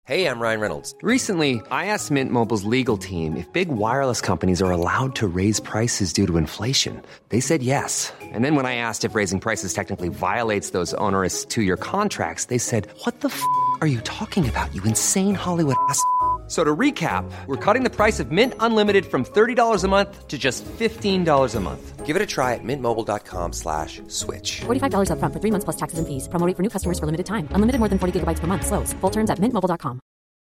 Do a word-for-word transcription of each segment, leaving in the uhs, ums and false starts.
Hey, I'm Ryan Reynolds. Recently, I asked Mint Mobile's legal team if big wireless companies are allowed to raise prices due to inflation. They said yes. And then when I asked if raising prices technically violates those onerous two-year contracts, they said, "What the f*** are you talking about, you insane Hollywood ass f- So to recap, we're cutting the price of Mint Unlimited from thirty dollars a month to just fifteen dollars a month. Give it a try at mintmobile.com slash switch. forty-five dollars up front for three months plus taxes and fees. Promo rate for new customers for limited time. Unlimited more than forty gigabytes per month. Slows full terms at mint mobile dot com.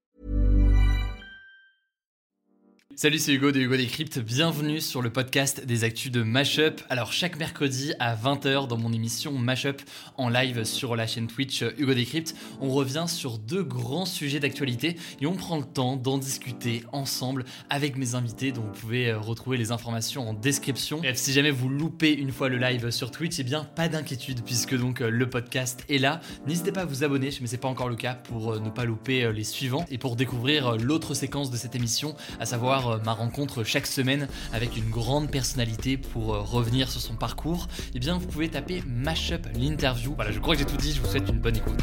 Salut, c'est Hugo de Hugo Décrypte, bienvenue sur le podcast des actus de Mashup. Alors chaque mercredi à vingt heures dans mon émission Mashup en live sur la chaîne Twitch Hugo Décrypte, on revient sur deux grands sujets d'actualité et on prend le temps d'en discuter ensemble avec mes invités dont vous pouvez retrouver les informations en description. Bref, si jamais vous loupez une fois le live sur Twitch, eh bien pas d'inquiétude puisque donc le podcast est là. N'hésitez pas à vous abonner, mais c'est pas encore le cas, pour ne pas louper les suivants et pour découvrir l'autre séquence de cette émission, à savoir ma rencontre chaque semaine avec une grande personnalité pour revenir sur son parcours, eh bien vous pouvez taper Mashup l'interview. Voilà, je crois que j'ai tout dit, je vous souhaite une bonne écoute.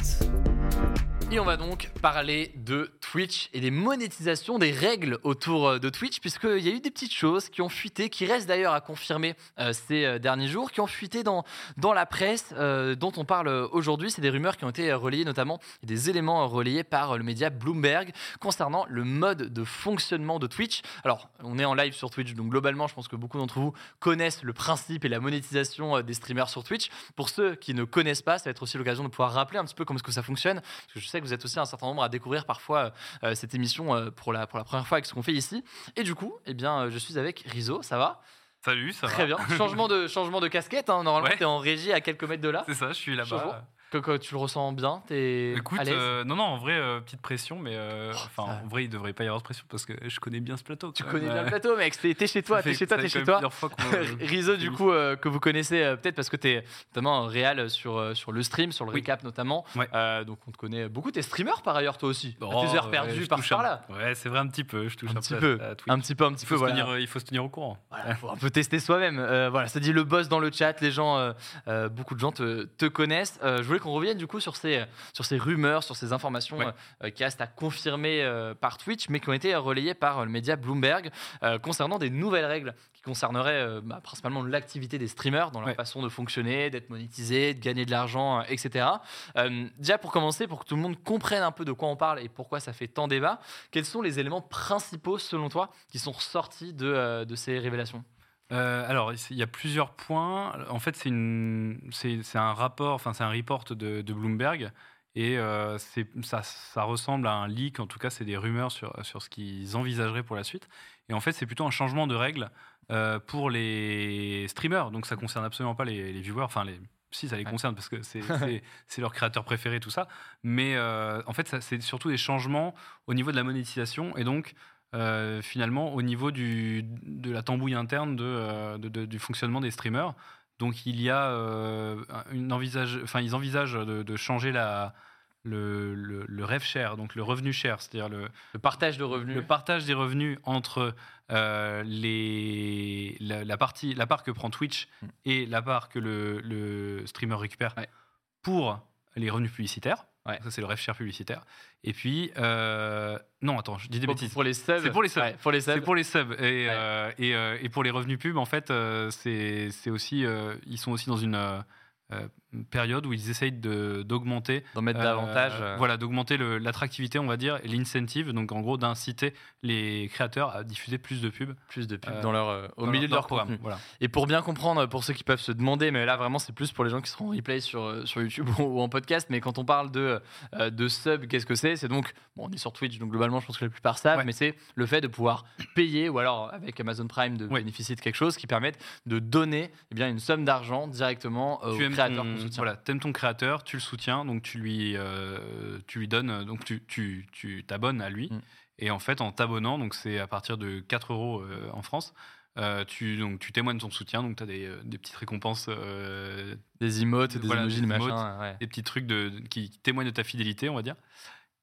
Et on va donc parler de Twitch et des monétisations, des règles autour de Twitch, puisqu'il y a eu des petites choses qui ont fuité, qui restent d'ailleurs à confirmer euh, ces euh, derniers jours, qui ont fuité dans, dans la presse, euh, dont on parle aujourd'hui. C'est des rumeurs qui ont été relayées, notamment des éléments relayés par le média Bloomberg concernant le mode de fonctionnement de Twitch. Alors, on est en live sur Twitch, donc globalement, je pense que beaucoup d'entre vous connaissent le principe et la monétisation des streamers sur Twitch. Pour ceux qui ne connaissent pas, ça va être aussi l'occasion de pouvoir rappeler un petit peu comment est-ce que ça fonctionne, parce que je sais que vous êtes aussi un certain nombre à découvrir parfois euh, cette émission euh, pour, la, pour la première fois avec ce qu'on fait ici. Et du coup, eh bien, euh, je suis avec Rizzo, ça va ? Salut, ça Très va. bien. Changement de, changement de casquette, hein. Normalement, Ouais. tu es en régie à quelques mètres de là. C'est ça, je suis Chaud. là-bas. Que, que tu le ressens bien, t'es Écoute, à l'aise. euh, non, non, en vrai, euh, petite pression, mais euh, Oh, enfin, ça- en vrai, il devrait pas y avoir de pression parce que je connais bien ce plateau. Tu quand connais même. bien le Euh, plateau, mec. T'es t'es chez toi, ça t'es fait- chez toi, ça t'es fait chez quand toi. même plusieurs fois qu'on- Rizzo, du coup, euh, que vous connaissez euh, peut-être parce que t'es notamment réal sur, euh, sur le stream, sur le Oui. recap notamment. Ouais. Euh, donc on te connaît beaucoup. T'es streamer par ailleurs, toi aussi. Oh, Tes heures ouais, perdues je par touche par un- là. Ouais, c'est vrai, un petit peu. Je touche Un un, petit peu peu. à- à Twitch. Un petit peu, un petit Il peu. faut, se Voilà. tenir, il faut se tenir au courant. Voilà, faut un peu tester soi-même. Euh, voilà, ça dit le buzz dans le chat. Les gens, euh, euh, beaucoup de gens te, te connaissent. Euh, je voulais qu'on revienne du coup sur ces, sur ces rumeurs, sur ces informations Ouais. euh, qui restent à confirmer euh, par Twitch, mais qui ont été relayées par euh, le média Bloomberg euh, concernant des nouvelles règles qui concerneraient euh, bah, principalement l'activité des streamers dans leur Ouais. façon de fonctionner, d'être monétisés, de gagner de l'argent, euh, et cetera. Euh, déjà pour commencer, pour que tout le monde comprenne un peu de quoi on parle et pourquoi ça fait tant débat, quels sont les éléments principaux selon toi qui sont ressortis de, euh, de ces révélations ? Euh, alors, il y a plusieurs points. En fait, c'est, une, c'est, c'est un rapport, enfin, c'est un report de, de Bloomberg. Et euh, c'est, ça, ça ressemble à un leak, en tout cas, c'est des rumeurs sur, sur ce qu'ils envisageraient pour la suite. Et en fait, c'est plutôt un changement de règles euh, pour les streamers. Donc, ça ne concerne absolument pas les, les viewers. Enfin, les, si, ça les Ouais. concerne parce que c'est, c'est, c'est leur créateur préféré, tout ça. Mais euh, en fait, ça, c'est surtout des changements au niveau de la monétisation. Et donc, euh, finalement, au niveau du, de la tambouille interne de, euh, de, de, du fonctionnement des streamers. Donc, il y a euh, une envisage, enfin, ils envisagent de, de changer la, le, le, le rev share, donc le revenu share, c'est-à-dire le, Le partage de revenus. le partage des revenus entre euh, les, la, la, partie, la part que prend Twitch Mm. et la part que le, le streamer récupère Ouais. pour les revenus publicitaires. Ouais. Ça, c'est le rev share publicitaire. Et puis, euh, non, attends, je dis des pour, bêtises. pour les subs. C'est pour les subs. Ouais, pour les subs. C'est pour les subs. Et, Ouais. euh, et, euh, et pour les revenus pub, en fait, euh, c'est, c'est aussi, euh, ils sont aussi dans une euh, euh, période où ils essayent de, d'augmenter. D'en mettre euh, davantage. euh. Voilà, d'augmenter le- l'attractivité, on va dire, et l'incentive. Donc, en gros, d'inciter les créateurs à diffuser plus de pubs. Plus de pubs Euh, dans leur, euh, au dans milieu de leur programme. contenu. Voilà. Et pour bien comprendre, pour ceux qui peuvent se demander, mais là vraiment c'est plus pour les gens qui seront en replay sur, euh, sur YouTube ou, ou en podcast, mais quand on parle de, euh, de sub, qu'est-ce que c'est ? C'est donc, bon, on est sur Twitch, donc globalement je pense que la plupart savent, Ouais. mais c'est le fait de pouvoir payer, ou alors avec Amazon Prime de Ouais. bénéficier de quelque chose qui permette de donner eh bien, une somme d'argent directement euh, Tu au aimes créateur ton, qu'on soutient. voilà, t'aimes ton créateur, tu le soutiens, donc tu lui, euh, tu lui donnes, donc tu, tu, tu t'abonnes à lui. Mm. Et en fait, en t'abonnant, donc c'est à partir de quatre euros euh, en France, euh, tu, donc, tu témoignes ton soutien, donc tu as des, euh, des petites récompenses, euh, Des emotes, des Voilà, emojis, des des emotes. machins. Ouais. des petits trucs de, qui témoignent de ta fidélité, on va dire.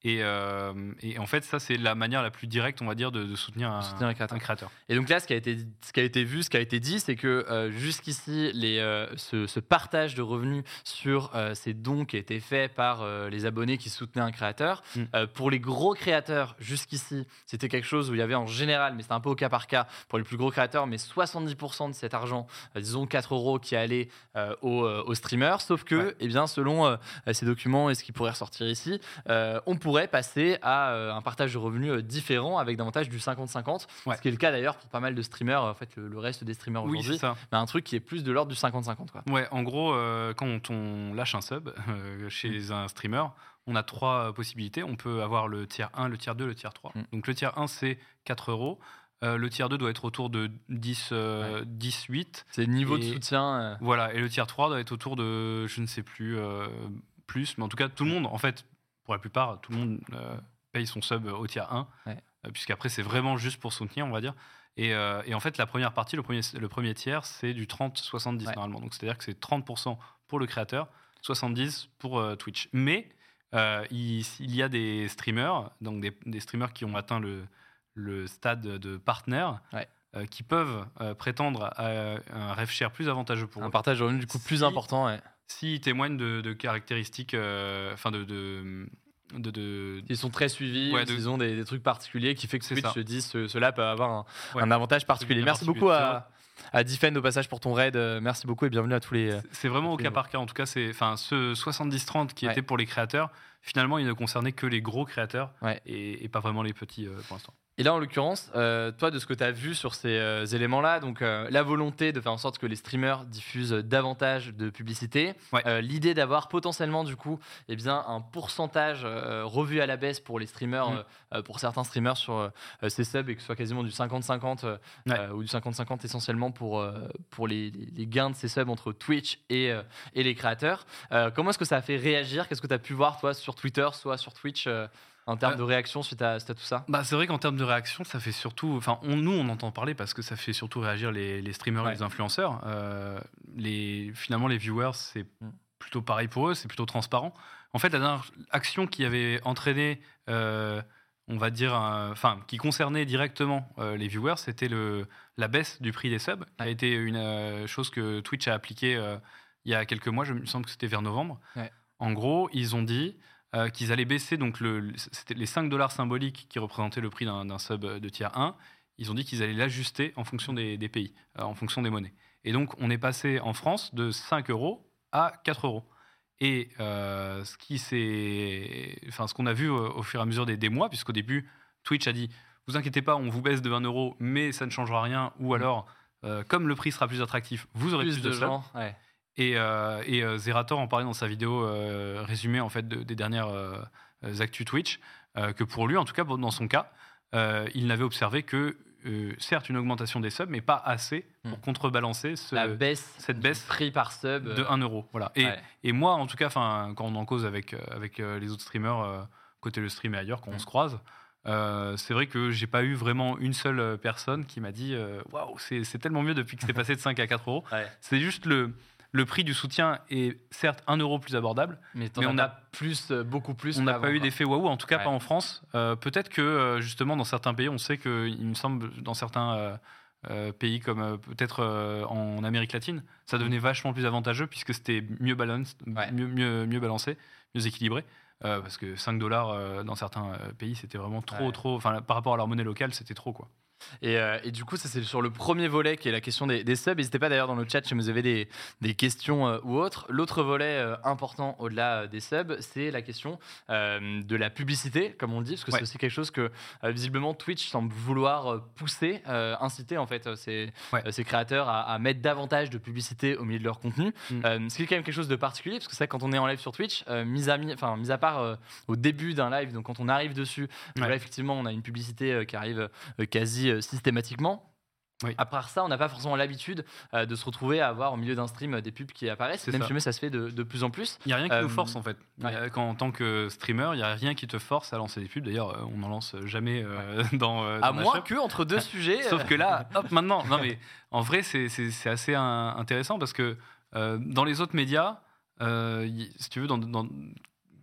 Et, euh, et en fait, ça, c'est la manière la plus directe, on va dire, de, de soutenir, un, soutenir un, créateur. un créateur. Et donc là, ce qui a été, ce qui a été vu, ce qui a été dit, c'est que euh, jusqu'ici, les, euh, ce, ce partage de revenus sur euh, ces dons qui a été fait par euh, les abonnés qui soutenaient un créateur, mm. euh, pour les gros créateurs, jusqu'ici, c'était quelque chose où il y avait en général, mais c'était un peu au cas par cas, pour les plus gros créateurs, mais soixante-dix pour cent de cet argent, euh, disons quatre euros, qui allait euh, aux, euh, aux streamers, sauf que, ouais. eh bien, selon euh, ces documents et ce qui pourrait ressortir ici, euh, on pourrait passer à à un partage de revenus différent avec davantage du cinquante cinquante, ouais. ce qui est le cas d'ailleurs pour pas mal de streamers, en fait le, le reste des streamers oui, aujourd'hui, mais un truc qui est plus de l'ordre du cinquante cinquante. Quoi. Ouais, en gros, euh, quand on lâche un sub euh, chez mmh. un streamer, on a trois possibilités. On peut avoir le tiers un, le tiers deux, le tiers trois. Mmh. Donc le tiers un, c'est quatre euros. Euh, le tiers deux doit être autour de dix, euh, ouais. dix, huit. C'est le niveau et, de soutien. Euh... Voilà, et le tiers trois doit être autour de, je ne sais plus, euh, plus, mais en tout cas, tout le monde, en fait, pour la plupart, tout le monde... Euh, paye son sub au tiers un, ouais. euh, puisqu'après c'est vraiment juste pour soutenir, on va dire. Et, euh, et en fait, la première partie, le premier, le premier tiers, c'est du trente soixante-dix ouais. normalement. Donc c'est-à-dire que c'est trente pour cent pour le créateur, soixante-dix pour pour euh, Twitch. Mais euh, il, il y a des streamers, donc des, des streamers qui ont atteint le, le stade de partenaire, ouais. euh, qui peuvent euh, prétendre à un rev share plus avantageux pour un eux. partage de revenus du coup si, plus important. Ouais. S'ils témoignent de, de caractéristiques, enfin euh, de... de De, de... Ils sont très suivis, ouais, de... ils ont des, des trucs particuliers qui fait que Twitch se dit ce, cela peut avoir un, ouais. un avantage particulier. Merci beaucoup à, à Defend au passage pour ton raid. Merci beaucoup et bienvenue à tous les. C'est vraiment au cas par cas. En tout cas, c'est, ce soixante-dix trente qui ouais. était pour les créateurs, finalement, il ne concernait que les gros créateurs ouais. et, et pas vraiment les petits euh, pour l'instant. Et là, en l'occurrence, euh, toi, de ce que tu as vu sur ces euh, éléments-là, donc euh, la volonté de faire en sorte que les streamers diffusent davantage de publicité, ouais. euh, l'idée d'avoir potentiellement, du coup, eh bien, un pourcentage euh, revu à la baisse pour les streamers, mmh. euh, pour certains streamers sur euh, ces subs, et que ce soit quasiment du cinquante cinquante euh, ouais. euh, ou du cinquante cinquante essentiellement pour, euh, pour les, les gains de ces subs entre Twitch et, euh, et les créateurs. Euh, comment est-ce que ça a fait réagir ? Qu'est-ce que tu as pu voir, toi, sur Twitter, soit sur Twitch euh, en termes euh, de réaction suite à, suite à tout ça ? Bah, c'est vrai qu'en termes de réaction, ça fait surtout... Enfin, on, nous, on entend parler parce que ça fait surtout réagir les, les streamers ouais. et les influenceurs. Euh, les, finalement, les viewers, c'est mm. plutôt pareil pour eux, c'est plutôt transparent. En fait, la dernière action qui avait entraîné, euh, on va dire, enfin, qui concernait directement euh, les viewers, c'était le, la baisse du prix des subs, ouais. qui a été une euh, chose que Twitch a appliquée euh, il y a quelques mois, je me semble que c'était vers novembre. Ouais. En gros, ils ont dit... Euh, qu'ils allaient baisser donc le, c'était les cinq dollars symboliques qui représentaient le prix d'un, d'un sub de tier un. Ils ont dit qu'ils allaient l'ajuster en fonction des, des pays, euh, en fonction des monnaies. Et donc, on est passé en France de cinq euros à quatre euros. Et euh, ce, qui s'est, enfin, ce qu'on a vu au, au fur et à mesure des, des mois, puisqu'au début, Twitch a dit « Vous inquiétez pas, on vous baisse de vingt euros, mais ça ne changera rien. » Ou alors, euh, comme le prix sera plus attractif, vous aurez plus, plus de, de gens. Ouais. Et, euh, et euh, Zerator en parlait dans sa vidéo euh, résumée en fait de, des dernières euh, actus Twitch, euh, que pour lui, en tout cas dans son cas, euh, il n'avait observé que euh, certes une augmentation des subs, mais pas assez pour mmh. contrebalancer ce, la baisse cette baisse prix par sub de un euro. Voilà. Et, ouais. et moi, en tout cas, quand on en cause avec avec les autres streamers euh, côté le stream et ailleurs, quand mmh. on se croise. Euh, c'est vrai que j'ai pas eu vraiment une seule personne qui m'a dit waouh, wow, c'est, c'est tellement mieux depuis que c'est passé de cinq à quatre euros. Ouais. C'est juste le Le prix du soutien est certes un euro plus abordable, mais, mais on a plus, beaucoup plus. On n'a pas eu d'effet waouh, en tout cas ouais. pas en France. Euh, peut-être que euh, justement dans certains pays, on sait que il me semble dans certains euh, euh, pays comme euh, peut-être euh, en Amérique latine, ça devenait vachement plus avantageux puisque c'était mieux balancé, ouais. mieux, mieux, mieux balancé, mieux équilibré. Euh, parce que cinq dollars euh, dans certains euh, pays, c'était vraiment trop, ouais. trop. Enfin, par rapport à leur monnaie locale, c'était trop quoi. Et, euh, et du coup, ça c'est sur le premier volet qui est la question des, des subs. N'hésitez pas d'ailleurs dans le chat si vous avez des, des questions euh, ou autres. L'autre volet euh, important au-delà euh, des subs, c'est la question euh, de la publicité, comme on le dit, parce que ouais. c'est aussi quelque chose que euh, visiblement Twitch semble vouloir euh, pousser, euh, inciter en fait ces, ouais. euh, ces créateurs à, à mettre davantage de publicité au milieu de leur contenu. Mm. Euh, ce qui est quand même quelque chose de particulier, parce que c'est quand on est en live sur Twitch, euh, mis, à, mis, mis à part euh, au début d'un live, donc quand on arrive dessus, ouais. là effectivement on a une publicité euh, qui arrive euh, quasi systématiquement. Oui. À part ça, on n'a pas forcément l'habitude euh, de se retrouver à avoir au milieu d'un stream des pubs qui apparaissent. C'est même ça. Si ça se fait de, de plus en plus. Il n'y a rien qui euh, nous force en fait. Ouais. Quand, en tant que streamer, il n'y a rien qui te force à lancer des pubs. D'ailleurs, on n'en lance jamais euh, ouais. dans, euh, dans. À moins que entre deux sujets. Sauf que là, hop, maintenant. Non mais en vrai, c'est, c'est, c'est assez un, intéressant parce que euh, dans les autres médias, euh, y, si tu veux, dans, dans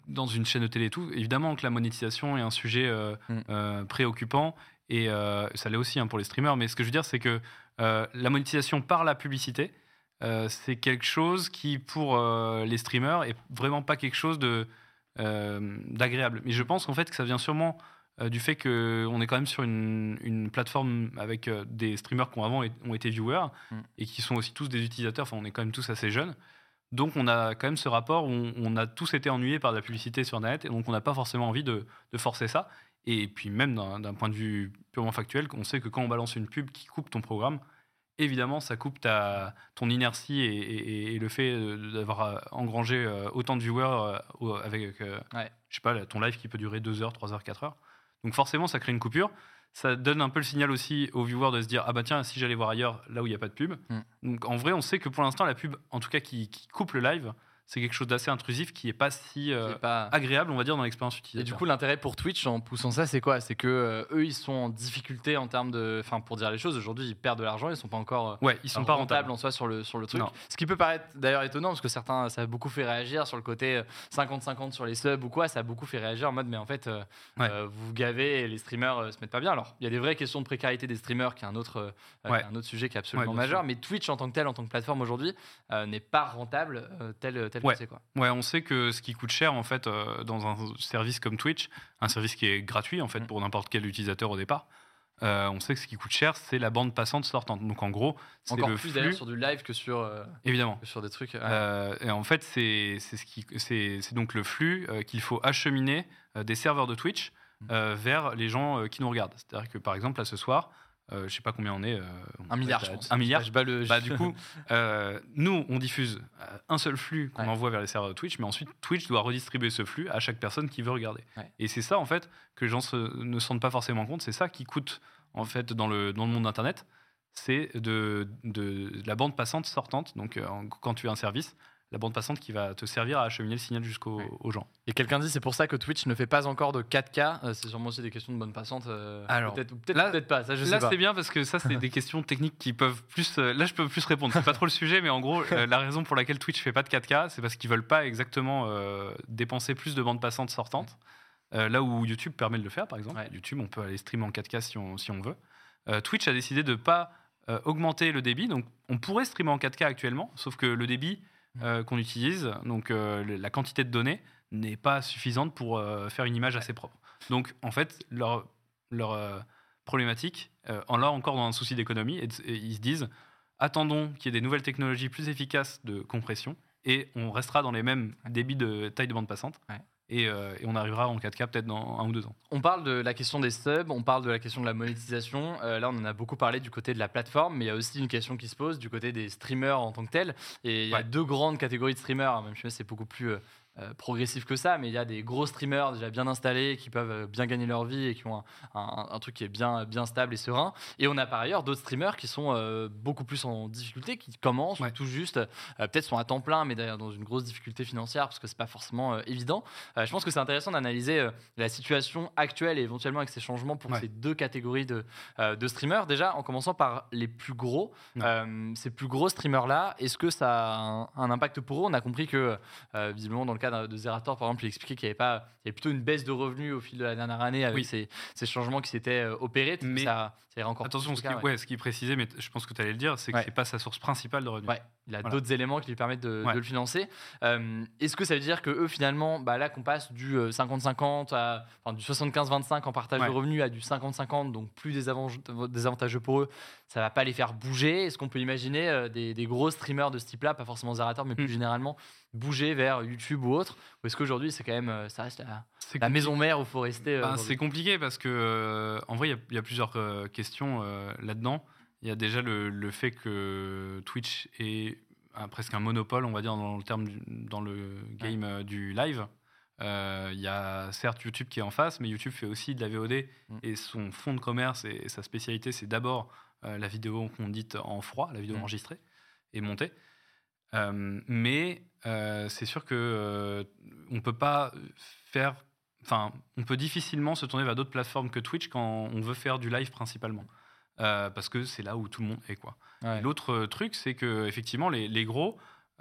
dans une chaîne de télé et tout, évidemment que la monétisation est un sujet euh, Mm. euh, préoccupant, et euh, ça l'est aussi hein, pour les streamers, mais ce que je veux dire, c'est que euh, la monétisation par la publicité, euh, c'est quelque chose qui, pour euh, les streamers, est vraiment pas quelque chose de, euh, d'agréable. Mais je pense qu'en fait que ça vient sûrement euh, du fait qu'on est quand même sur une, une plateforme avec euh, des streamers qui ont avant été, ont été viewers, Mm. et qui sont aussi tous des utilisateurs, enfin on est quand même tous assez jeunes. Donc on a quand même ce rapport où on, on a tous été ennuyés par la publicité sur Internet, et donc on n'a pas forcément envie de, de forcer ça. Et puis même d'un, d'un point de vue purement factuel, on sait que quand on balance une pub qui coupe ton programme, évidemment ça coupe ta, ton inertie et, et- et le fait d'avoir euh, engrangé euh, autant de viewers euh, au- avec euh, Ouais. je sais pas, là, ton live qui peut durer deux heures, trois heures, quatre heures. Donc forcément ça crée une coupure. Ça donne un peu le signal aussi aux viewers de se dire ah bah tiens, si j'allais voir ailleurs là où il n'y a pas de pub. Mm. Donc en vrai on sait que pour l'instant la pub, en tout cas qui, qui coupe le live, c'est quelque chose d'assez intrusif qui est pas si euh, C'est pas- agréable on va dire dans l'expérience Et utilisateur. du coup, l'intérêt pour Twitch en poussant ça, c'est quoi? C'est que euh, eux, ils sont en difficulté en termes de. Enfin, pour dire les choses, aujourd'hui, ils perdent de l'argent, ils sont pas encore. euh, ouais, ils sont pas rentables. en soi sur le, sur le truc. Non. Ce qui peut paraître d'ailleurs étonnant, parce que certains, ça a beaucoup fait réagir sur le côté euh, cinquante cinquante sur les subs ou quoi, ça a beaucoup fait réagir en mode, mais en fait, euh, Ouais. euh, vous vous gavez et les streamers euh, se mettent pas bien. Alors, il y a des vraies questions de précarité des streamers, qui est un autre, euh, Ouais. qui est un autre sujet qui est absolument Ouais, bien majeur, sûr. mais Twitch en tant que tel, en tant que plateforme aujourd'hui, euh, n'est pas rentable euh, tel, tel Ouais. que c'est quoi. Ouais, on sait que ce qui coûte cher en fait euh, dans un service comme Twitch, un service qui est gratuit en fait Mm. pour n'importe quel utilisateur au départ, euh, on sait que ce qui coûte cher c'est la bande passante sortante. Donc en gros, c'est Encore le plus flux, d'ailleurs sur du live que sur, euh, évidemment. que sur des trucs. ouais. Euh, et en fait, c'est c'est ce qui c'est c'est donc le flux euh, qu'il faut acheminer euh, des serveurs de Twitch euh, vers les gens euh, qui nous regardent. C'est-à-dire que par exemple là ce soir, euh, je sais pas combien on est, euh, on Un milliard, peut je être à- pense. un milliard. Je bats le- Bah, du coup, euh, nous, on diffuse euh, un seul flux qu'on Ouais. envoie vers les serveurs de Twitch, mais ensuite, Twitch doit redistribuer ce flux à chaque personne qui veut regarder. Ouais. Et c'est ça, en fait, que les gens se- ne se rendent pas forcément compte. C'est ça qui coûte, en fait, dans le, dans le monde Internet. C'est de, de, de la bande passante sortante. Donc, euh, en- quand tu as un service, la bande passante qui va te servir à acheminer le signal jusqu'aux Ouais. aux gens. Et quelqu'un dit c'est pour ça que Twitch ne fait pas encore de quatre K. Euh, c'est sûrement aussi des questions de bande passante. euh, Alors, peut-être ou peut-être là- peut-être pas. Ça je Là, sais pas. c'est bien parce que ça, c'est des questions techniques qui peuvent plus. euh, là, je peux plus répondre. C'est pas trop le sujet, mais en gros, euh, la raison pour laquelle Twitch fait pas de quatre K, c'est parce qu'ils veulent pas exactement euh, dépenser plus de bandes passantes sortantes. Euh, là où YouTube permet de le faire, par exemple. Ouais. YouTube, on peut aller streamer en quatre K si on, si on veut. Euh, Twitch a décidé de pas euh, augmenter le débit. Donc, on pourrait streamer en quatre K actuellement, sauf que le débit euh, qu'on utilise, donc euh, le- la quantité de données, n'est pas suffisante pour euh, faire une image assez propre. Donc, en fait, leur, leur euh, problématique, euh, en là encore dans un souci d'économie, et, et ils se disent attendons qu'il y ait des nouvelles technologies plus efficaces de compression, et on restera dans les mêmes débits de taille de bande passante. Ouais. Et, euh, et on arrivera en quatre K peut-être dans un ou deux ans. On parle de la question des subs, on parle de la question de la monétisation. Euh, là, on en a beaucoup parlé du côté de la plateforme, mais il y a aussi une question qui se pose du côté des streamers en tant que tels. Et il y a Ouais. deux grandes catégories de streamers, même si c'est beaucoup plus euh, euh, progressif que ça, mais il y a des gros streamers déjà bien installés qui peuvent euh, bien gagner leur vie et qui ont un, un- un truc qui est bien, bien stable et serein. Et on a par ailleurs d'autres streamers qui sont euh, beaucoup plus en difficulté, qui commencent Ouais. tout juste, euh, peut-être sont à temps plein, mais d'ailleurs dans une grosse difficulté financière parce que c'est pas forcément euh, évident. Euh, je pense que c'est intéressant d'analyser euh, la situation actuelle et éventuellement avec ces changements pour Ouais. ces deux catégories de, euh, de streamers. Déjà, en commençant par les plus gros, Ouais. euh, ces plus gros streamers-là, est-ce que ça a un, un impact pour eux? On a compris que, euh, visiblement, dans le cadre de Zerator, par exemple, il expliquait qu'il y avait, pas, il y avait plutôt une baisse de revenus au fil de la dernière année avec Oui. ces, ces changements qui s'étaient euh, opérés. Peut-être que Mais ça, ça ira encore Attention, plus ce le qui, cas, ouais. ouais, ce qui est précisé, mais t- je pense que tu allais le dire, c'est que Ouais. c'est pas sa source principale de revenus. Ouais, il a Voilà. d'autres éléments qui lui permettent de, Ouais. de le financer. Euh, Est-ce que ça veut dire que eux finalement, bah là qu'on passe du euh, cinquante cinquante à enfin, du soixante-quinze vingt-cinq en partage Ouais. de revenus à du cinquante cinquante, donc plus désavantageux, désavantageux pour eux, ça va pas les faire bouger? Est-ce qu'on peut imaginer euh, des, des gros streamers de ce type-là, pas forcément Zerator, mais plus Mm. généralement bouger vers YouTube ou autre? Ou est-ce qu'aujourd'hui c'est quand même, euh, ça reste la, C'est la compliqué. maison mère où il faut rester? euh, Ben, aujourd'hui c'est compliqué parce que, euh, en vrai, il y a- il y, a plusieurs euh, questions euh, là-dedans. Il y a déjà le, le fait que Twitch est un- presque un monopole, on va dire, dans le terme du- dans le game euh, du live. Euh, Il y a certes YouTube qui est en face, mais YouTube fait aussi de la V O D Mm. et son fond de commerce et, et sa spécialité, c'est d'abord euh, la vidéo qu'on dit en froid, la vidéo Mm. enregistrée et montée. Euh, mais euh, c'est sûr que euh, on peut pas faire, enfin, on peut difficilement se tourner vers d'autres plateformes que Twitch quand on veut faire du live principalement, Euh, parce que c'est là où tout le monde est, quoi. Ouais. Et l'autre euh, truc, c'est que effectivement les, les gros,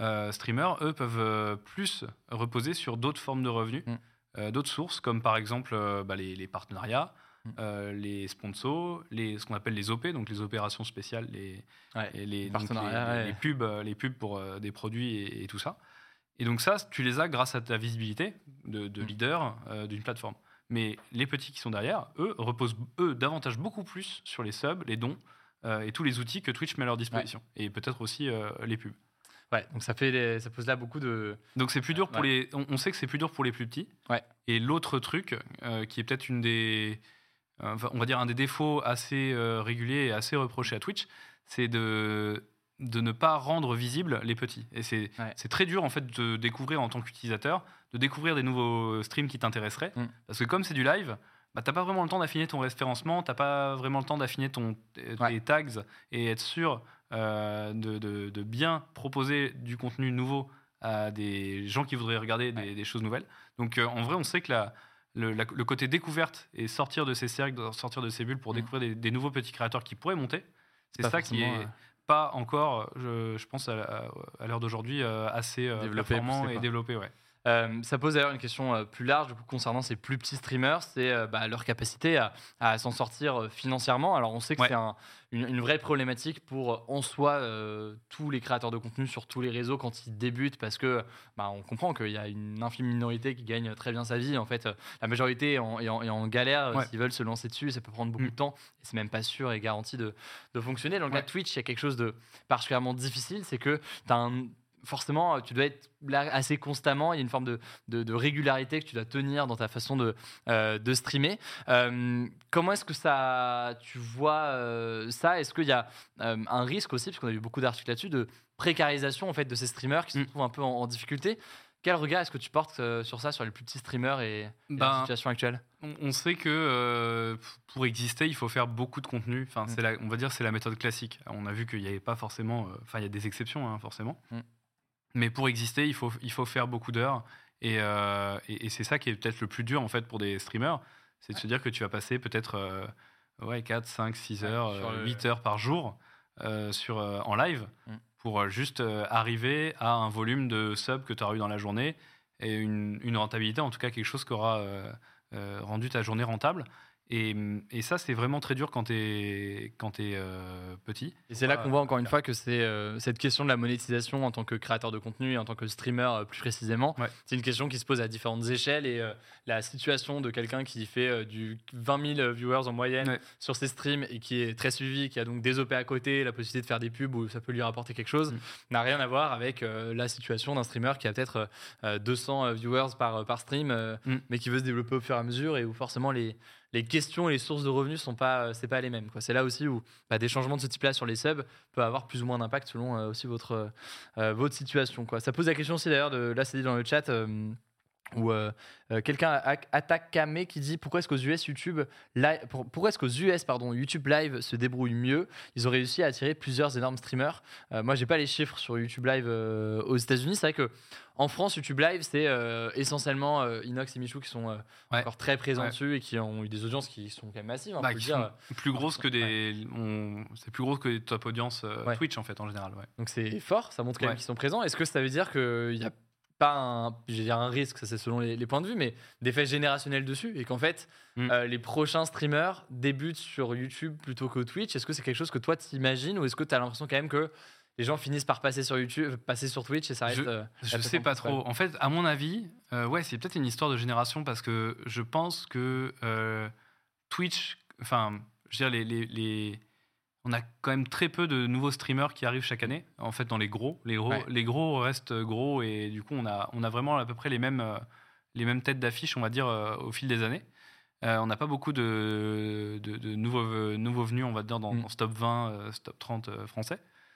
euh, streamers, eux, peuvent euh, plus reposer sur d'autres formes de revenus, Mm. euh, d'autres sources, comme par exemple euh, bah, les, les partenariats, Mm. euh, les sponsors, les, ce qu'on appelle les O P, donc les opérations spéciales, les, Ouais. et les, donc les, Partenariats, les- ouais. les pubs, euh, les pubs pour euh, des produits et, et tout ça. Et donc ça, tu les as grâce à ta visibilité de, de Mm. leader euh, d'une plateforme. Mais les petits qui sont derrière, eux, reposent eux davantage beaucoup plus sur les subs, les dons euh, et tous les outils que Twitch met à leur disposition. Et peut-être aussi euh, les pubs. Ouais, donc ça, fait les- ça pose là beaucoup de. Donc c'est plus dur pour Ouais. les. On, on sait que c'est plus dur pour les plus petits. Ouais. Et l'autre truc, euh, qui est peut-être une des, euh, on va dire un des défauts assez euh, réguliers et assez reprochés à Twitch, c'est de de ne pas rendre visibles les petits. Et c'est Ouais. c'est très dur en fait de découvrir en tant qu'utilisateur, de découvrir des nouveaux streams qui t'intéresseraient, Mm. parce que comme c'est du live. Bah, t'as pas vraiment le temps d'affiner ton référencement, t'as pas vraiment le temps d'affiner ton, tes Ouais. tags et être sûr euh, de, de- de bien proposer du contenu nouveau à des gens qui voudraient regarder des, Ouais. des choses nouvelles. Donc euh, en vrai, on sait que la, le, la- le côté découverte et sortir de ces cercles, sortir de ces bulles pour Mm. découvrir des, des nouveaux petits créateurs qui pourraient monter, c'est pas ça qui forcément, est euh, pas encore, je, je pense, à, la- à l'heure d'aujourd'hui, euh, assez euh, Développé, performant poussé, et quoi. développé. Ouais. Euh, ça pose d'ailleurs une question euh, plus large du coup, concernant ces plus petits streamers, c'est euh, bah, leur capacité à, à s'en sortir euh, financièrement. Alors on sait que Ouais. c'est un- une, une vraie problématique pour euh, en soi euh, tous les créateurs de contenu sur tous les réseaux quand ils débutent, parce que bah, on comprend qu'il y a une infime minorité qui gagne très bien sa vie. En fait, euh, la majorité est en, est en- est en galère. euh, Ouais. S'ils veulent se lancer dessus, ça peut prendre beaucoup Mm. de temps et c'est même pas sûr et garanti de, de fonctionner. Dans le cas Ouais. de Twitch, il y a quelque chose de particulièrement difficile, c'est que tu as un forcément, tu dois être là assez constamment. Il y a une forme de, de, de régularité que tu dois tenir dans ta façon de, euh, de streamer. Euh, comment est-ce que ça, tu vois euh, ça? Est-ce qu'il y a euh, un risque aussi, parce qu'on a eu beaucoup d'articles là-dessus, de précarisation en fait, de ces streamers qui se Mm. trouvent un peu en, en difficulté? Quel regard est-ce que tu portes euh, sur ça, sur les plus petits streamers et, et la Ben, situation actuelle? On, on sait que euh, pour exister, il faut faire beaucoup de contenu. Enfin, Mm. c'est la, on va dire que c'est la méthode classique. On a vu qu'il n'y avait pas forcément... euh, Enfin, il y a des exceptions, hein, forcément. Mm. Mais pour exister, il faut, il faut faire beaucoup d'heures. Et, euh, et, et c'est ça qui est peut-être le plus dur, en fait, pour des streamers. C'est de se dire que tu vas passer peut-être euh, ouais, quatre, cinq, six Ouais, heures, sur euh, le- huit heures par jour euh, sur, euh, en live Mm. pour euh, juste euh, arriver à un volume de subs que tu auras eu dans la journée et une, une rentabilité, en tout cas quelque chose qui aura euh, euh, rendu ta journée rentable. Et, et ça, c'est vraiment très dur quand tu es, quand t'es, euh, petit. Et c'est là Euh, qu'on voit encore une fois que c'est euh, cette question de la monétisation en tant que créateur de contenu et en tant que streamer euh, plus précisément. Ouais. C'est une question qui se pose à différentes échelles et euh, la situation de quelqu'un qui fait euh, du vingt mille viewers en moyenne Ouais. sur ses streams et qui est très suivi, qui a donc des O P à côté, la possibilité de faire des pubs où ça peut lui rapporter quelque chose, Mm. n'a rien à voir avec euh, la situation d'un streamer qui a peut-être euh, deux cents viewers par, par stream, euh, Mm. mais qui veut se développer au fur et à mesure et où forcément les, les questions et les sources de revenus sont pas, euh, c'est pas les mêmes, quoi. C'est là aussi où bah, des changements de ce type-là sur les subs peuvent avoir plus ou moins d'impact selon euh, aussi votre, euh, votre situation, quoi. Ça pose la question aussi d'ailleurs, de, là c'est dit dans le chat, euh, où euh, euh, quelqu'un a- attaque Kamé qui dit pourquoi est-ce qu'aux U S YouTube li- pour- pourquoi est-ce qu'aux U S pardon YouTube Live se débrouille mieux, ils ont réussi à attirer plusieurs énormes streamers. Euh, moi j'ai pas les chiffres sur YouTube Live euh, aux États-Unis, c'est vrai que en France YouTube Live c'est euh, essentiellement euh, Inox et Michou qui sont euh, Ouais. encore très présents Ouais. dessus et qui ont eu des audiences qui sont quand même massives, hein, Bah, faut le qui dire. sont plus grosses que des. on- C'est plus gros que des top audiences euh, Ouais. Twitch, en fait, en général. Ouais. Donc c'est fort, ça montre quand même Ouais. qu'ils sont présents. Est-ce que ça veut dire qu'il n'y a pas un, je vais dire un risque, ça c'est selon les, les points de vue, mais d'effet générationnel dessus et qu'en fait Mm. euh, les prochains streamers débutent sur YouTube plutôt que Twitch? Est-ce que c'est quelque chose que toi t'imagines ou est-ce que tu as l'impression quand même que les gens finissent par passer sur YouTube, passer sur Twitch et ça reste Je- euh, Je la sais plateforme pas principale? trop. En fait, à mon avis, euh, ouais, c'est peut-être une histoire de génération parce que je pense que euh, Twitch, enfin, je veux dire, les, les, les- on a quand même très peu de nouveaux streamers qui arrivent chaque année. En fait, dans les gros, les gros, Ouais. les gros restent gros et du coup, on a, on a vraiment à peu près les mêmes, euh, les mêmes têtes d'affiche, on va dire, euh, au fil des années. Euh, on n'a pas beaucoup de, de, de nouveaux, nouveaux venus, on va dire, dans, Mm. dans ce top vingt, euh, ce top trente euh, français.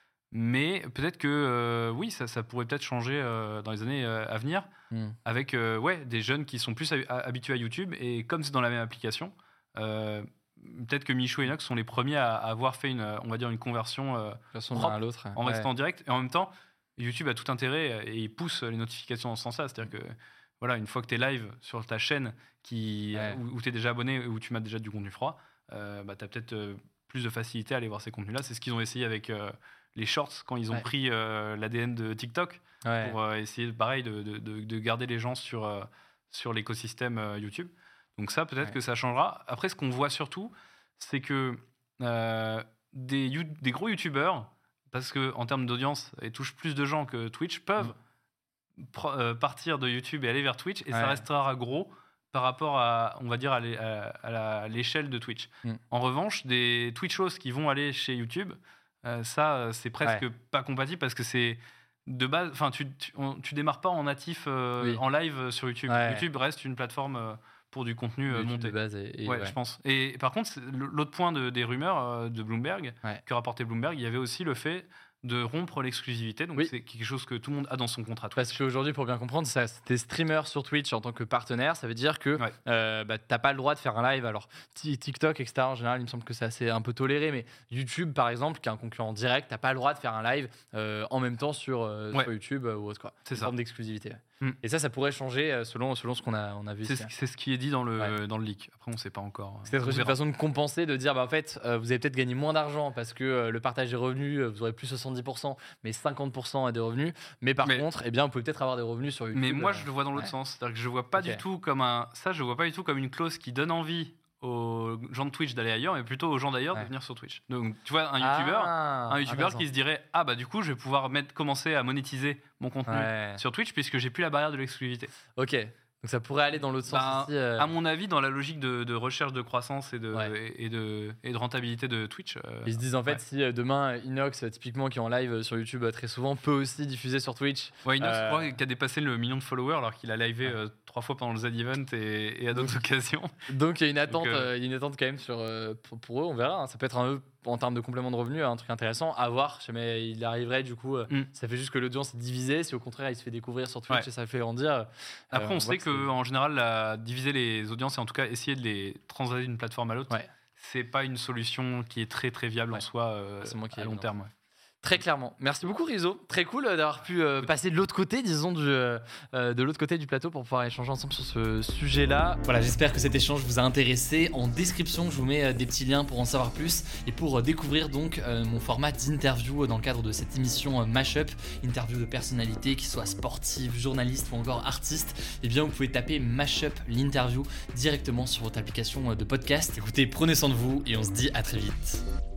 Mais peut-être que euh, oui, ça, ça pourrait peut-être changer euh, dans les années euh, à venir Mm. avec euh, ouais, des jeunes qui sont plus hab- habitués à YouTube et comme c'est dans la même application, euh, peut-être que Michou et Inox sont les premiers à, à avoir fait une, euh, on va dire une conversion euh, De toute façon, propre, l'un à l'autre. en ouais. restant en direct. Et en même temps, YouTube a tout intérêt euh, et il pousse les notifications dans ce sens-là. C'est-à-dire que voilà, une fois que tu es live sur ta chaîne qui, Ouais. où, où tu es déjà abonné, où tu mets déjà du contenu froid, euh, bah, tu as peut-être euh, plus de facilité à aller voir ces contenus-là. C'est ce qu'ils ont essayé avec euh, les shorts quand ils ont Ouais. pris euh, l'A D N de TikTok. Ouais. pour euh, essayer, pareil, de, de, de, de garder les gens sur, euh, sur l'écosystème euh, YouTube. Donc ça, peut-être Ouais. que ça changera. Après, ce qu'on voit surtout, c'est que euh, des, you- des gros YouTubeurs, parce qu'en termes d'audience, ils touchent plus de gens que Twitch, peuvent pro- euh, partir de YouTube et aller vers Twitch, et ça Ouais. restera gros par rapport à, on va dire, à l'é- à- à la- à l'échelle de Twitch. Mm. En revanche, des Twitchos qui vont aller chez YouTube, euh, ça, euh, c'est presque Ouais. pas compatible parce que c'est de base, enfin, tu, tu, on- tu démarres pas en natif, euh, Oui. en live euh, sur YouTube. Ouais. YouTube reste une plateforme euh, pour du contenu euh, YouTube monté. de base et, et ouais, ouais. je pense. Et par contre, c'est- l'autre point de- des rumeurs euh, de Bloomberg, Ouais. que rapportait Bloomberg, il y avait aussi le fait de rompre l'exclusivité. Donc Oui. c'est quelque chose que tout le monde a dans son contrat Twitch. Parce qu'aujourd'hui, pour bien comprendre, ça, t'es streamer sur Twitch en tant que partenaire, ça veut dire que Ouais. euh, bah, t'as pas le droit de faire un live. Alors, Ti- TikTok, et cetera, en général, il me semble que c'est assez un peu toléré, mais YouTube, par exemple, qui est un concurrent direct, t'as pas le droit de faire un live euh, en même temps sur, euh, Ouais. sur YouTube euh, ou autre quoi. C'est Une ça. forme d'exclusivité. ouais. Mm. Et ça, ça pourrait changer euh, selon, selon ce qu'on a, on a vu C'est ici. ce, c'est ce qui est dit dans le, Ouais. dans le leak. Après, on ne sait pas encore. C'est peut-être On aussi une verra. façon de compenser, de dire bah, en fait, euh, vous avez peut-être gagné moins d'argent parce que euh, le partage des revenus, euh, vous aurez plus soixante-dix pour cent, mais cinquante pour cent des revenus. Mais par Mais- contre, eh bien, vous pouvez peut-être avoir des revenus sur YouTube. Mais moi, euh, je le vois dans l'autre ouais. sens. C'est-à-dire que je vois pas Ok. du tout comme un. Ça, je vois pas du tout comme une clause qui donne envie aux gens de Twitch d'aller ailleurs, mais plutôt aux gens d'ailleurs Ouais. de venir sur Twitch. Donc, tu vois, un YouTuber, Ah, un YouTuber intéressant. qui se dirait ah bah du coup, je vais pouvoir mettre, commencer à monétiser mon contenu Ouais. sur Twitch puisque j'ai plus la barrière de l'exclusivité. Ok, donc ça pourrait aller dans l'autre sens Ben, aussi. euh, À mon avis, dans la logique de, de recherche de croissance et de, Ouais. et, de, et de rentabilité de Twitch. euh, Ils se disent en fait ouais. si euh, demain euh, Inox euh, typiquement qui est en live euh, sur YouTube euh, très souvent peut aussi diffuser sur Twitch. Ouais, Inox, Euh, je crois, qui a dépassé le million de followers alors qu'il a livé Ouais. euh, trois fois pendant le Z-Event et, et à d'autres occasions. Donc il y a une attente, Donc, euh, euh, il y a une attente quand même sur euh, pour, pour eux, on verra. hein. Ça peut être un peu en termes de complément de revenus un truc intéressant à voir. Mais il arriverait du coup, euh, Mm. ça fait juste que l'audience est divisée. Si au contraire il se fait découvrir sur Twitch Ouais. et ça le fait grandir. euh, Après, on on voit sait que c'est- qu'en général, la, diviser les audiences et en tout cas essayer de les translater d'une plateforme à l'autre, Ouais. c'est pas une solution qui est très très viable Ouais. en soi euh, C'est moi qui à ai long évident. terme. ouais. Très clairement. Merci beaucoup Rizzo. Très cool euh, d'avoir pu euh, passer de l'autre côté, disons, du, euh, euh, de l'autre côté du plateau pour pouvoir échanger ensemble sur ce sujet-là. Voilà, j'espère que cet échange vous a intéressé. En description, je vous mets euh, des petits liens pour en savoir plus et pour euh, découvrir donc euh, mon format d'interview euh, dans le cadre de cette émission euh, Mashup, interview de personnalités qui soient sportives, journalistes ou encore artistes. Eh bien, vous pouvez taper Mashup l'interview directement sur votre application euh, de podcast. Écoutez, prenez soin de vous et on se dit à très vite.